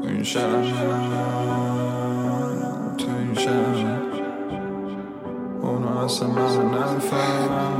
این شهر تو این شهر اونا اصلا منو نمیفهمن،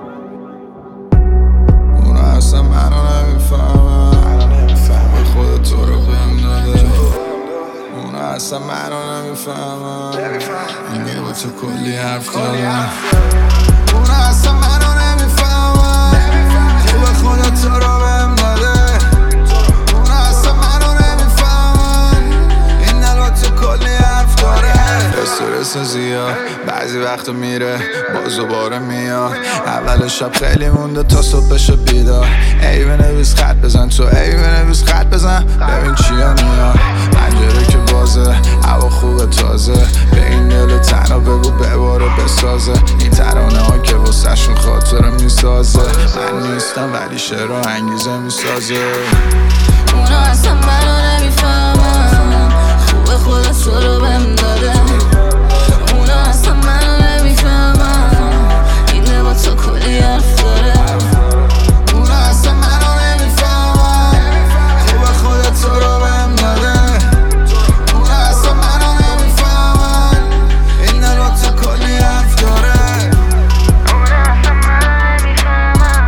اونا اصلا منو نمیفهمن، به خود تو رو بهم داده. اونا اصلا منو نمیفهمن، میگه با تو کلی حرف دارم. اونا اصلا منو نمیفهمن، به خود تو رو بهم داده. اونا اصلا منو نمیفهمن، این دل با تو کلی حرف داره. استرس زیاد بعضی وقتا میره باز دوباره میاد. اول شب خیلی مونده تا صبح بشه بیدار. ای بنویس خط بزن تو، ای بنویس خط بزن ببین چیا میاد. پنجره که بازه هوا خوبه تازه، به این دل تنها بگو بباره بسازه. این ترانه ها که واسه شون خاطره میسازه. من نیستم ولی شعر و انگیزه میسازه. اونا اصلا منو نمیفهمن، خوبه خدا تو رو بهم داده. اونا اصلا منو نمیفهمن، این دل با تو کلی حرف داره. اونا اصلا منو نمیفهمن، خوبه خدا تو رو بهم داده. اونا اصلا منو نمیفهمن، این دل با تو کلی حرف داره. اونا اصلا منو نمیفهمن،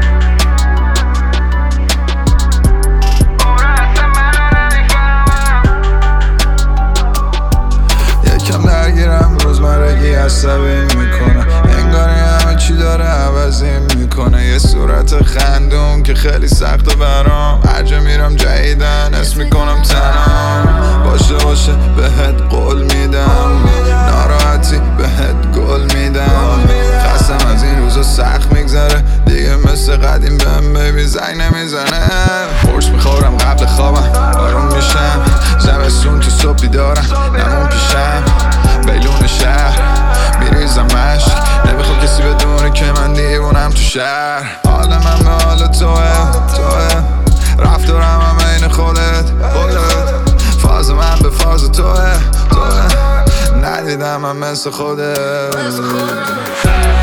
اونا اصلا منو نمیفهمن. یکم درگیرم روزمرگی عصبی میکنه، انگاری همه چی داره عوضی میکنه. یه صورت خندون که خیلی سخته برام، هر جا میرم جدیدن اسم میکنم تنام. باشه بهت قول میدم، ناراحتی بهت گل میدم. خستم از این روزا سخت میگذره دیگه، مثل قدیم بهم بیبی زنگ نمیزنه. قرص میخورم قبل خوابم آروم میشم، زمستون تو صبح بیدارم نمون پیشم. بیلون شهر میریزم عشق، نمیخوام کسی بدونه که من دیوونم تو شهر. حال من به حال توه رفتارم هم این خودت فاز من به فاز توه ندیدم هم مثل خودت.